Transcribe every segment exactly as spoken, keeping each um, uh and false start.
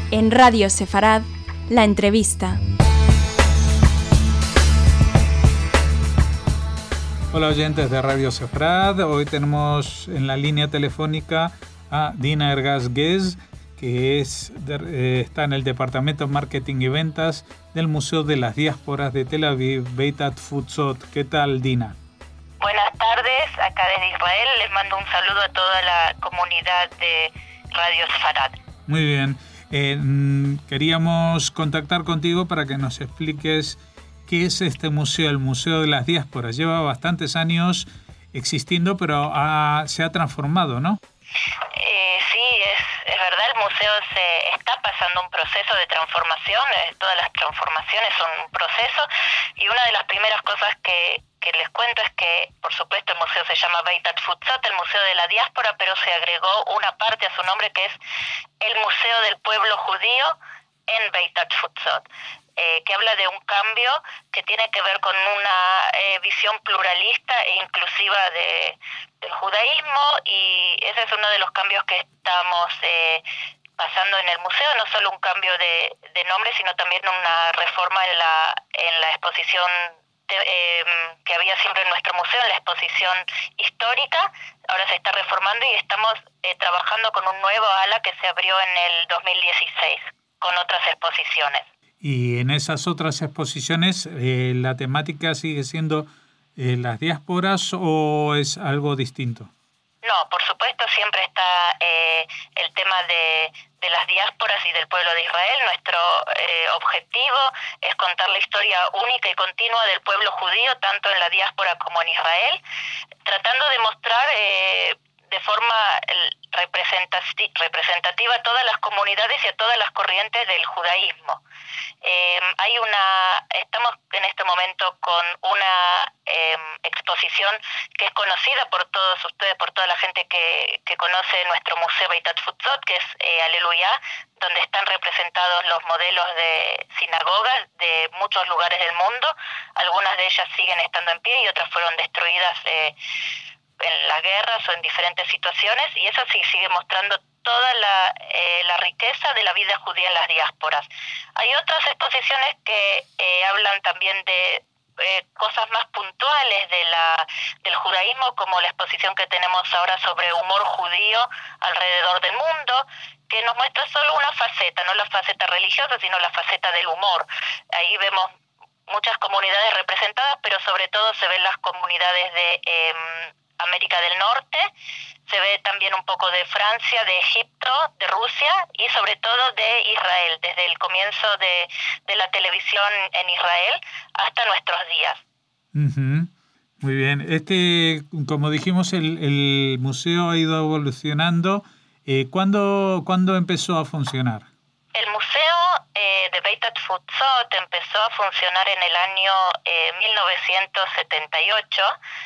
En Radio Sefarad, la entrevista. Hola oyentes de Radio Sefarad, hoy tenemos en la línea telefónica a Dina Ergas-Gez, que es, eh, está en el Departamento de Marketing y Ventas del Museo de las Diásporas de Tel Aviv, Beit Atfutzot. ¿Qué tal, Dina? Buenas tardes, acá desde Israel. Les mando un saludo a toda la comunidad de Radio Sefarad. Muy bien. Eh, queríamos contactar contigo para que nos expliques qué es este museo, el Museo de las Diásporas. Lleva bastantes años existiendo, pero ha, se ha transformado, ¿no? Eh, sí, es, es verdad, el museo se está pasando un proceso de transformación, eh, todas las transformaciones son un proceso, y una de las primeras cosas que, que les cuento es que, por supuesto, el museo se llama Beit Atfutzot, el Museo de la Diáspora, pero se agregó una parte a su nombre que es el Museo del Pueblo Judío en Beit Atfutzot. Eh, que habla de un cambio que tiene que ver con una eh, visión pluralista e inclusiva de, del judaísmo, y ese es uno de los cambios que estamos eh, pasando en el museo, no solo un cambio de, de nombre, sino también una reforma en la, en la exposición de, eh, que había siempre en nuestro museo, en la exposición histórica. Ahora se está reformando y estamos eh, trabajando con un nuevo ala que se abrió en el dos mil dieciséis con otras exposiciones. Y en esas otras exposiciones, eh, ¿la temática sigue siendo eh, las diásporas o es algo distinto? No, por supuesto, siempre está eh, el tema de, de las diásporas y del pueblo de Israel. Nuestro eh, objetivo es contar la historia única y continua del pueblo judío, tanto en la diáspora como en Israel, tratando de mostrar eh, de forma representativa a todas las comunidades y a todas las corrientes del judaísmo. Eh, hay una, estamos en este momento con una eh, exposición que es conocida por todos ustedes, por toda la gente que, que conoce nuestro museo Beit Atfutzot, que es eh, Aleluya, donde están representados los modelos de sinagogas de muchos lugares del mundo. Algunas de ellas siguen estando en pie y otras fueron destruidas eh, en las guerras o en diferentes situaciones, y eso sí sigue mostrando toda la, eh, la riqueza de la vida judía en las diásporas. Hay otras exposiciones que eh, hablan también de eh, cosas más puntuales de la, del judaísmo, como la exposición que tenemos ahora sobre humor judío alrededor del mundo, que nos muestra solo una faceta, no la faceta religiosa, sino la faceta del humor. Ahí vemos muchas comunidades representadas, pero sobre todo se ven las comunidades de eh, América del Norte, se ve también un poco de Francia, de Egipto, de Rusia y sobre todo de Israel, desde el comienzo de, de la televisión en Israel hasta nuestros días. Uh-huh. Muy bien. Este, como dijimos, el, el museo ha ido evolucionando. Eh, ¿cuándo, ¿Cuándo empezó a funcionar? El museo eh, de Beit Atfutzot empezó a funcionar en el año eh, mil novecientos setenta y ocho,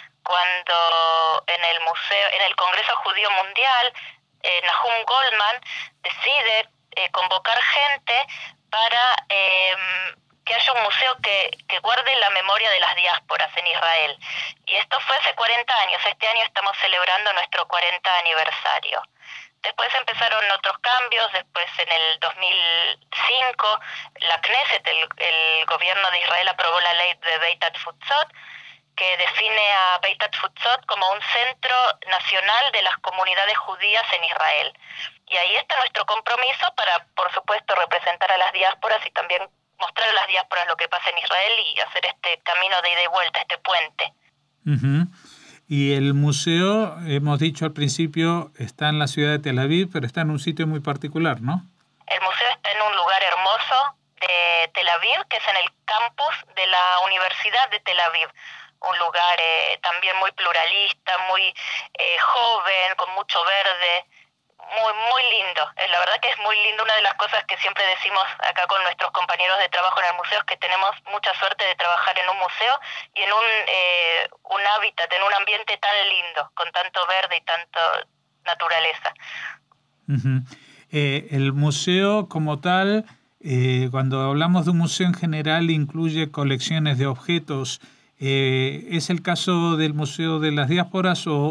cuando en el museo, en el Congreso Judío Mundial, eh, Nahum Goldman decide eh, convocar gente para eh, que haya un museo que, que guarde la memoria de las diásporas en Israel. Y esto fue hace cuarenta años, este año estamos celebrando nuestro cuarenta aniversario. Después empezaron otros cambios, después en el dos mil cinco la Knesset, el, el gobierno de Israel, aprobó la ley de Beit Atfutzot, que define a Beit Atfutzot como un centro nacional de las comunidades judías en Israel. Y ahí está nuestro compromiso para, por supuesto, representar a las diásporas y también mostrar a las diásporas lo que pasa en Israel y hacer este camino de ida y vuelta, este puente. Uh-huh. Y el museo, hemos dicho al principio, está en la ciudad de Tel Aviv, pero está en un sitio muy particular, ¿no? El museo está en un lugar hermoso de Tel Aviv, que es en el campus de la Universidad de Tel Aviv. Un lugar eh, también muy pluralista, muy eh, joven, con mucho verde, muy muy lindo. Eh, la verdad que es muy lindo. Una de las cosas que siempre decimos acá con nuestros compañeros de trabajo en el museo es que tenemos mucha suerte de trabajar en un museo y en un, eh, un hábitat, en un ambiente tan lindo, con tanto verde y tanto naturaleza. Uh-huh. Eh, el museo como tal, eh, cuando hablamos de un museo en general, incluye colecciones de objetos. Eh, ¿Es el caso del Museo de las Diásporas o,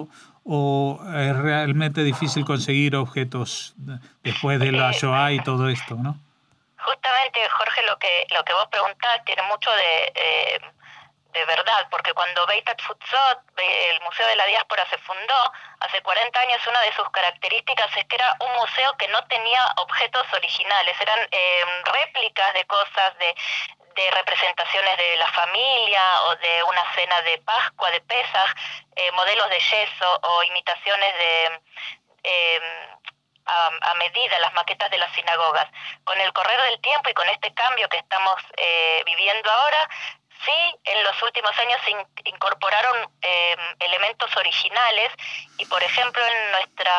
o es realmente difícil conseguir objetos después de la Shoah y todo esto, ¿no? Justamente, Jorge, lo que lo que vos preguntás tiene mucho de, eh, de verdad, porque cuando Beit Atfutzot, el Museo de la Diáspora, se fundó hace cuarenta años, una de sus características es que era un museo que no tenía objetos originales, eran eh, réplicas de cosas, de, de representaciones de la familia o de una cena de Pascua, de Pesaj, eh, modelos de yeso o imitaciones de... Eh, A, a medida, las maquetas de las sinagogas. Con el correr del tiempo y con este cambio que estamos eh, viviendo ahora, sí, en los últimos años se in, incorporaron eh, elementos originales y, por ejemplo, en nuestra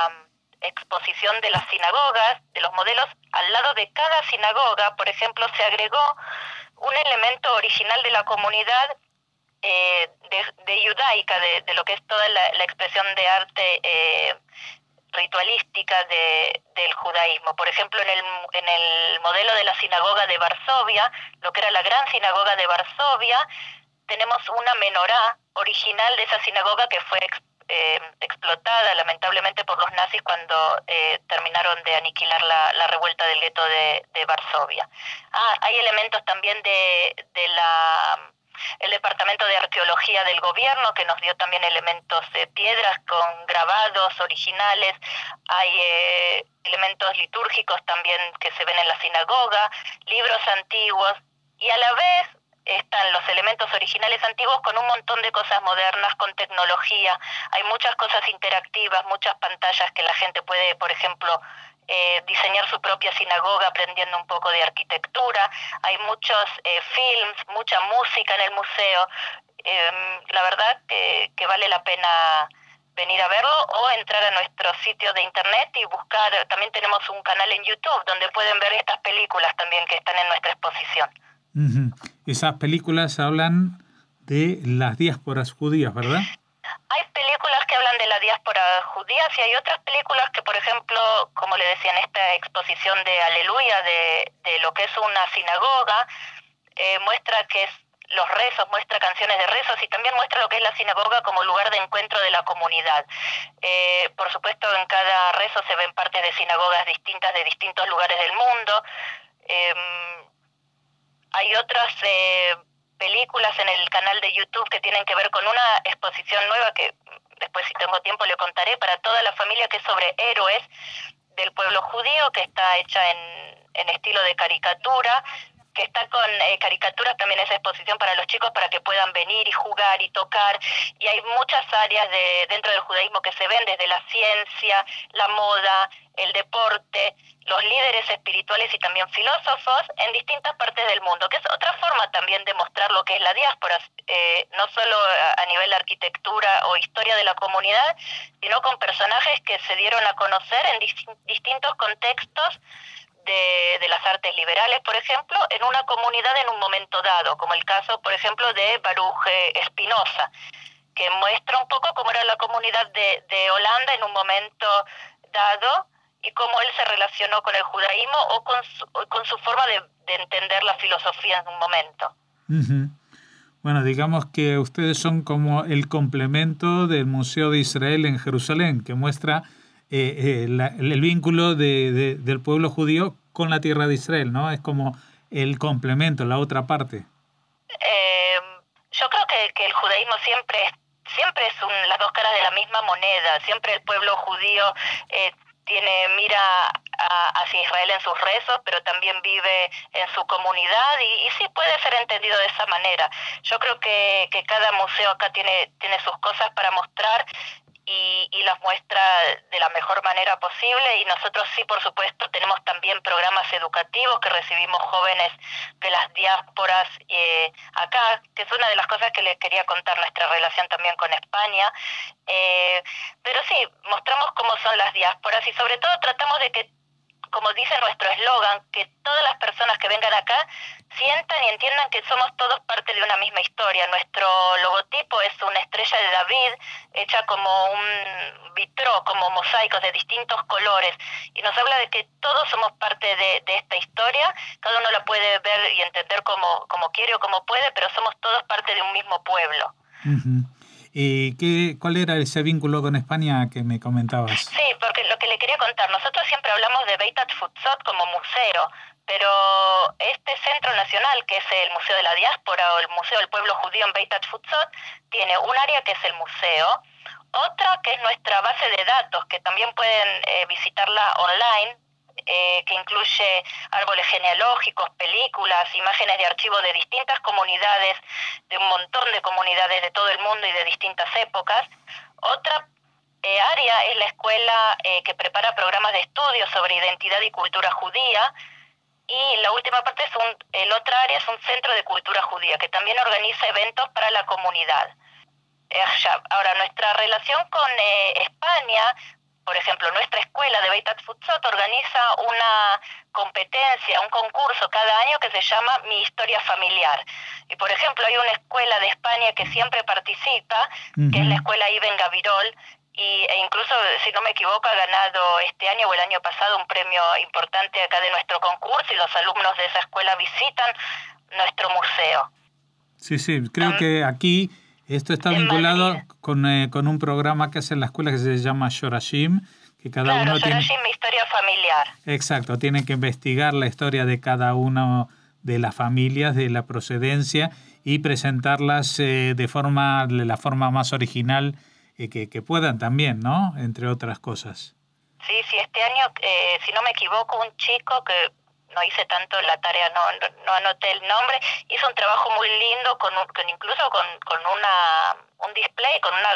exposición de las sinagogas, de los modelos, al lado de cada sinagoga, por ejemplo, se agregó un elemento original de la comunidad eh, de, de judaica, de, de lo que es toda la, la expresión de arte eh, ritualística de, del judaísmo. Por ejemplo, en el, en el modelo de la sinagoga de Varsovia, lo que era la gran sinagoga de Varsovia, tenemos una menorá original de esa sinagoga que fue eh, explotada lamentablemente por los nazis cuando eh, terminaron de aniquilar la, la revuelta del gueto de, de Varsovia. Ah, hay elementos también de, de la... el Departamento de Arqueología del Gobierno, que nos dio también elementos de piedras con grabados originales, hay eh, elementos litúrgicos también que se ven en la sinagoga, libros antiguos, y a la vez están los elementos originales antiguos con un montón de cosas modernas, con tecnología. Hay muchas cosas interactivas, muchas pantallas que la gente puede, por ejemplo, Eh, diseñar su propia sinagoga aprendiendo un poco de arquitectura. Hay muchos eh, films, mucha música en el museo. Eh, la verdad que, que vale la pena venir a verlo o entrar a nuestro sitio de internet y buscar. También tenemos un canal en YouTube donde pueden ver estas películas también que están en nuestra exposición. Uh-huh. Esas películas hablan de las diásporas judías, ¿verdad? Hay películas que hablan de la diáspora judía, y hay otras películas que, por ejemplo, como le decía en esta exposición de Aleluya, de, de lo que es una sinagoga, eh, muestra que es los rezos, muestra canciones de rezos y también muestra lo que es la sinagoga como lugar de encuentro de la comunidad. Eh, por supuesto, en cada rezo se ven partes de sinagogas distintas de distintos lugares del mundo. Eh, hay otras... Eh, películas en el canal de YouTube que tienen que ver con una exposición nueva que después, si tengo tiempo, le contaré, para toda la familia, que es sobre héroes del pueblo judío, que está hecha en, en estilo de caricatura, que está con eh, caricaturas también esa exposición para los chicos para que puedan venir y jugar y tocar, y hay muchas áreas de dentro del judaísmo que se ven, desde la ciencia, la moda, el deporte, los líderes espirituales y también filósofos en distintas partes del mundo, que es otra forma también de mostrar lo que es la diáspora, eh, no solo a nivel de arquitectura o historia de la comunidad, sino con personajes que se dieron a conocer en dis- distintos contextos de, de las artes liberales, por ejemplo, en una comunidad en un momento dado, como el caso, por ejemplo, de Baruch Spinoza, que muestra un poco cómo era la comunidad de, de Holanda en un momento dado y cómo él se relacionó con el judaísmo o con su, con su forma de, de entender la filosofía en un momento. Uh-huh. Bueno, digamos que ustedes son como el complemento del Museo de Israel en Jerusalén, que muestra eh, eh, la, el vínculo de, de, del pueblo judío con la tierra de Israel, ¿no? Es como el complemento, la otra parte. Eh, yo creo que, que el judaísmo siempre es, siempre es un, las dos caras de la misma moneda. Siempre el pueblo judío eh, tiene mira a, hacia Israel en sus rezos, pero también vive en su comunidad y, y sí puede ser entendido de esa manera. Yo creo que, que cada museo acá tiene, tiene sus cosas para mostrar y, y las muestra de la mejor manera posible, y nosotros sí, por supuesto, tenemos también programas educativos que recibimos jóvenes de las diásporas eh, acá, que es una de las cosas que les quería contar, nuestra relación también con España. Eh, pero sí, mostramos cómo son las diásporas y sobre todo tratamos de que, como dice nuestro eslogan, que todas las personas que vengan acá sientan y entiendan que somos todos parte de una misma historia. Nuestro logotipo es una estrella de David hecha como un vitró, como mosaicos de distintos colores, y nos habla de que todos somos parte de, de esta historia. Cada uno la puede ver y entender como, como quiere o como puede, pero somos todos parte de un mismo pueblo. Uh-huh. ¿Y qué, cuál era ese vínculo con España que me comentabas? Sí, porque lo que le quería contar, nosotros siempre hablamos de Beit Atfutzot como museo, pero este centro nacional, que es el Museo de la Diáspora o el Museo del Pueblo Judío en Beit Atfutzot, tiene un área que es el museo, otra que es nuestra base de datos, que también pueden eh, visitarla online, eh, que incluye árboles genealógicos, películas, imágenes de archivo de distintas comunidades, de un montón de comunidades de todo el mundo y de distintas épocas. Otra eh, área es la escuela eh, que prepara programas de estudio sobre identidad y cultura judía. Y la última parte es un, el otra área es un centro de cultura judía que también organiza eventos para la comunidad. Ahora, nuestra relación con eh, España, por ejemplo, nuestra escuela de Beit Atfutzot organiza una competencia, un concurso cada año que se llama Mi Historia Familiar. Y, por ejemplo, hay una escuela de España que siempre participa, uh-huh. que es la escuela Ibn Gabirol, y, e incluso, si no me equivoco, ha ganado este año o el año pasado un premio importante acá de nuestro concurso, y los alumnos de esa escuela visitan nuestro museo. Sí, sí, creo um, que aquí esto está vinculado con, eh, con un programa que hace en la escuela que se llama Shorashim, que cada claro, uno Shorashim, tiene... mi historia familiar. Exacto, tiene que investigar la historia de cada una de las familias, de la procedencia, y presentarlas eh, de forma de la forma más original eh, que, que puedan también, ¿no? Entre otras cosas. Sí, sí, este año, eh, si no me equivoco, un chico que no hice tanto la tarea, no, no, no anoté el nombre, hizo un trabajo muy lindo, con, un, con incluso con, con una un display, con una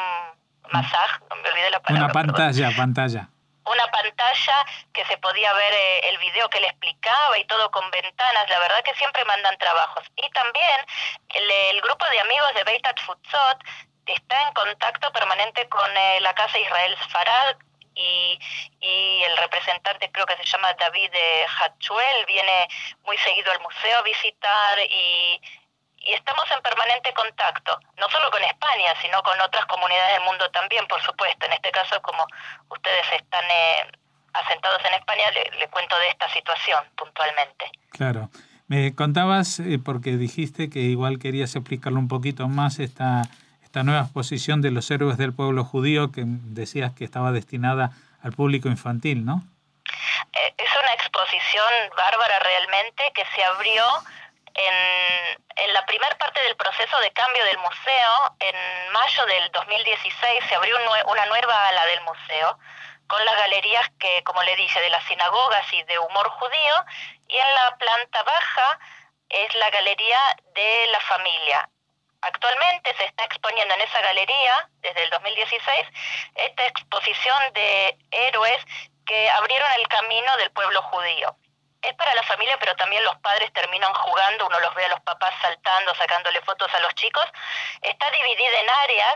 un masaje, no me olvidé la palabra. Una pantalla, perdón. pantalla. Una pantalla que se podía ver eh, el video que le explicaba y todo con ventanas. La verdad que siempre mandan trabajos. Y también el, el grupo de amigos de Beit Atfutzot está en contacto permanente con eh, la Casa Israel Sfarad, y, y el representante, creo que se llama David Hatchuel, viene muy seguido al museo a visitar, y, y estamos en permanente contacto, no solo con España, sino con otras comunidades del mundo también, por supuesto. En este caso, como ustedes están eh, asentados en España, le, le cuento de esta situación puntualmente. Claro. Me contabas, eh, porque dijiste que igual querías explicarlo un poquito más, esta... esta nueva exposición de los héroes del pueblo judío, que decías que estaba destinada al público infantil, ¿no? Eh, es una exposición bárbara realmente, que se abrió en, en la primera parte del proceso de cambio del museo. En mayo del dos mil dieciséis se abrió un, una nueva ala del museo, con las galerías que, como le dije, de las sinagogas y de humor judío, y en la planta baja es la galería de la familia. Actualmente se está exponiendo en esa galería, desde el dos mil dieciséis, esta exposición de héroes que abrieron el camino del pueblo judío. Es para la familia, pero también los padres terminan jugando, uno los ve a los papás saltando, sacándole fotos a los chicos. Está dividida en áreas,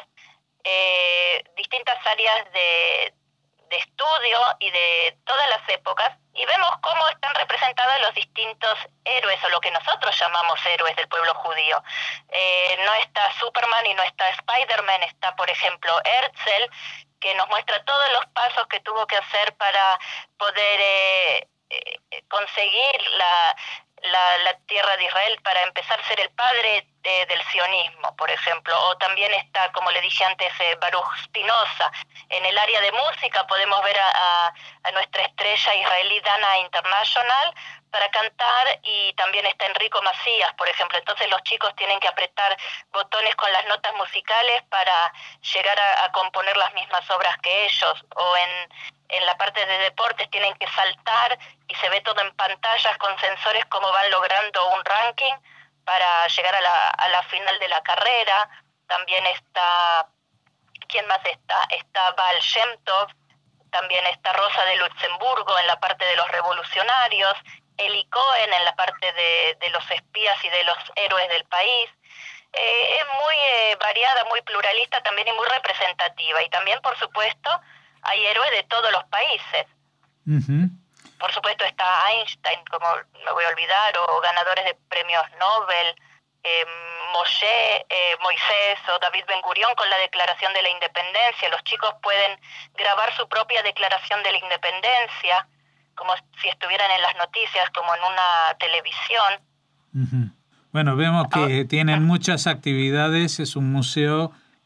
eh, distintas áreas de, de estudio y de todas las épocas, y vemos cómo están representados los distintos héroes, o lo que nosotros llamamos héroes del pueblo judío. Eh, no está Superman y no está Spider-Man, está, por ejemplo, Herzl, que nos muestra todos los pasos que tuvo que hacer para poder eh, eh, conseguir la, la, la tierra de Israel, para empezar a ser el padre de, del sionismo, por ejemplo. O también está, como le dije antes, eh, Baruch Spinoza. En el área de música podemos ver a, a, a nuestra estrella israelí Dana International para cantar, y también está Enrico Macías, por ejemplo. Entonces los chicos tienen que apretar botones con las notas musicales para llegar a, a componer las mismas obras que ellos. O en, en la parte de deportes tienen que saltar, y se ve todo en pantallas con sensores cómo van logrando un ranking para llegar a la, a la final de la carrera. También está, ¿quién más está? Está Baal Shem Tov, también está Rosa de Luxemburgo en la parte de los revolucionarios, Eli Cohen en la parte de, de los espías y de los héroes del país. Eh, es muy eh, variada, muy pluralista también, y muy representativa. Y también, por supuesto, hay héroes de todos los países. Uh-huh. Por supuesto está Einstein, como me voy a olvidar, o ganadores de premios Nobel, eh, Moshe, eh, Moisés o David Ben Gurión con la Declaración de la Independencia. Los chicos pueden grabar su propia Declaración de la Independencia, como si estuvieran en las noticias, como en una televisión. Uh-huh. Bueno, vemos que oh. tienen muchas actividades, es un museo que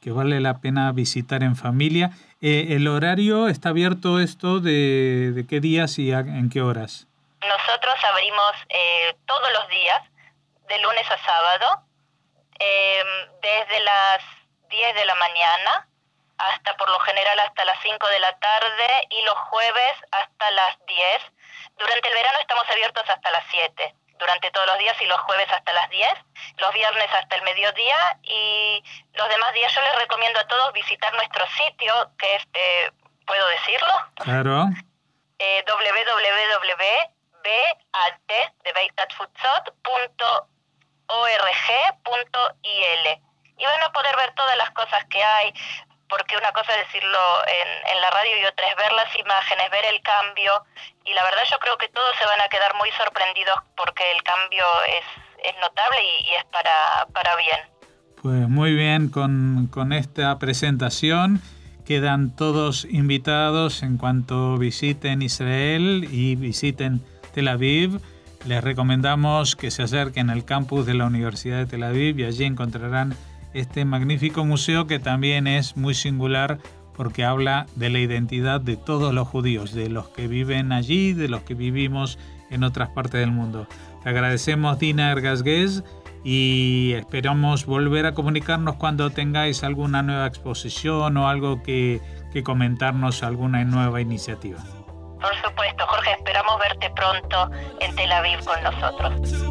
que vale la pena visitar en familia. Eh, ¿El horario está abierto esto de, de qué días y a, en qué horas? Nosotros abrimos eh, todos los días, de lunes a sábado, eh, desde las diez de la mañana hasta, por lo general, hasta las cinco de la tarde, y los jueves hasta las diez. Durante el verano estamos abiertos hasta las siete, durante todos los días, y los jueves hasta las diez, los viernes hasta el mediodía, y los demás días yo les recomiendo a todos visitar nuestro sitio, que es, eh, ¿puedo decirlo? Claro. Eh, w w w punto b a t de Beitat Futsot punto org punto i l, y van a poder ver todas las cosas que hay, porque una cosa es decirlo en, en la radio y otra es ver las imágenes, ver el cambio, y la verdad yo creo que todos se van a quedar muy sorprendidos porque el cambio es, es notable y, y es para, para bien. Pues muy bien, con, con esta presentación quedan todos invitados en cuanto visiten Israel y visiten Tel Aviv. Les recomendamos que se acerquen al campus de la Universidad de Tel Aviv y allí encontrarán este magnífico museo, que también es muy singular porque habla de la identidad de todos los judíos, de los que viven allí, de los que vivimos en otras partes del mundo. Te agradecemos, Dina Ergas Guez, y esperamos volver a comunicarnos cuando tengáis alguna nueva exposición o algo que, que comentarnos, alguna nueva iniciativa. Por supuesto, Jorge, esperamos verte pronto en Tel Aviv con nosotros.